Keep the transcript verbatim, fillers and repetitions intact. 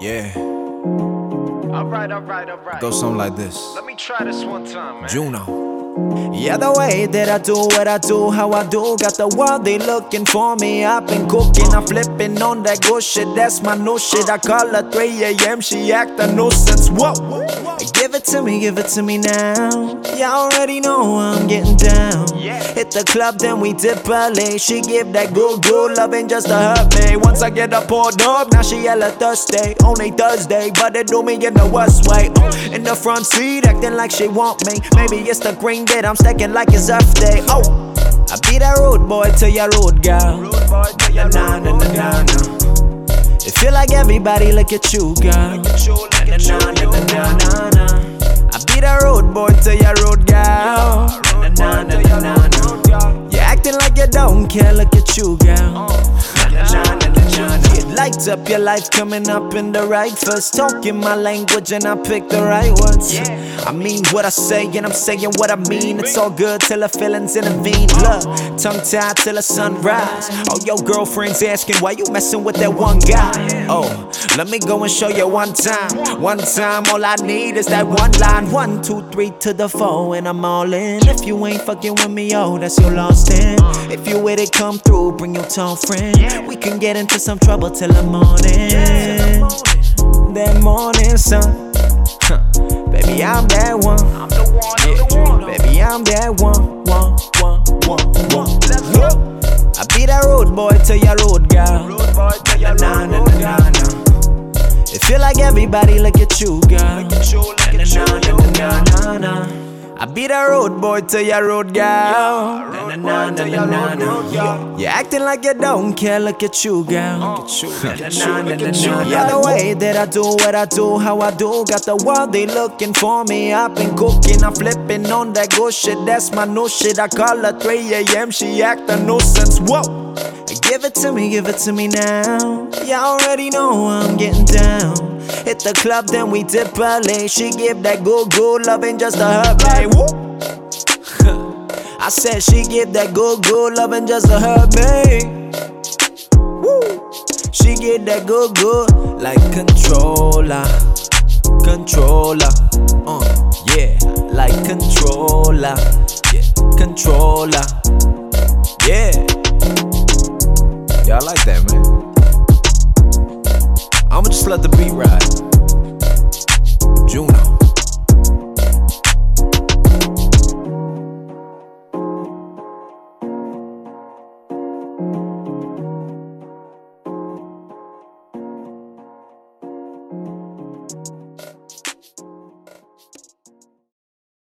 Yeah. Alright, alright, alright. It goes something like this. Let me try this one time, man. Juno. Yeah, the way that I do what I do, how I do, got the world they looking for me. I've been cooking, I'm flipping on that good shit. That's my new shit. I call her three A M, she act a nuisance. Whoa, give it to me, give it to me now. You already know I'm getting down. Hit the club, then we dip early. She give that good, good loving just to hurt me. Once I get her poured up, now she hella thirsty. Only Thursday, but it do me in the worst way. In the front seat, acting like she want me. Maybe it's the green that I'm stacking like it's Earth Day. Oh, I be that road boy to your road girl. Nah, nah, nah, nah, nah. It feel like everybody look at you, girl. Nah, nah, nah, nah, nah, nah. I be that road boy to your road girl. Nah, nah, nah, nah, nah, nah. You acting like you don't care, look at you, girl. Nah, nah, nah, nah, nah. It lights up your life coming up in the right first. Talking my language and I pick the right words. I mean what I say and I'm saying what I mean. It's all good till the feelings intervene. Look, tongue tied till the sunrise. All your girlfriends asking why you messing with that one guy. Oh, let me go and show you one time. One time, all I need is that one line. One, two, three to the four and I'm all in. If you ain't fucking with me, oh, that's your lost in. If you with it, come through, bring your tall friend. We can get into some trouble till the morning. That morning sun. Baby, I'm that one. I'm the one, I'm the Yeah. one. Baby, I'm that one, one, one, one, one. Let's go. I be that road boy to your road girl. Road boy to your Nah, road, nah, road nah, girl. nah, nah. It feel like everybody look at you, girl. Look at you, look at you, Nah, nah, you, nah, nah, nah. I be that road boy to your road girl. Nah, road nah, boy to nah, your nah, road, nah, road girl. You acting like you don't care, look at you, girl. Look at you, look at you, Nah, look nah, at you. nah, nah. Yeah, the way that I do what I do, how I do, got the world they looking for me. I've been cooking, I'm flipping on that good shit. That's my new shit. I call her three A M, she act a nuisance. Whoa, give it to me, give it to me now. You already know I'm getting down. Hit the club, then we dip early. She give that good, good loving just to hurt me. Woo. I said she give that good, good loving just to hurt me. Woo. She get that good, good like controller, controller. Uh, yeah, like controller, yeah, controller, yeah. Yeah, I like that, man. I'ma just let the beat ride. Juno. Thank you.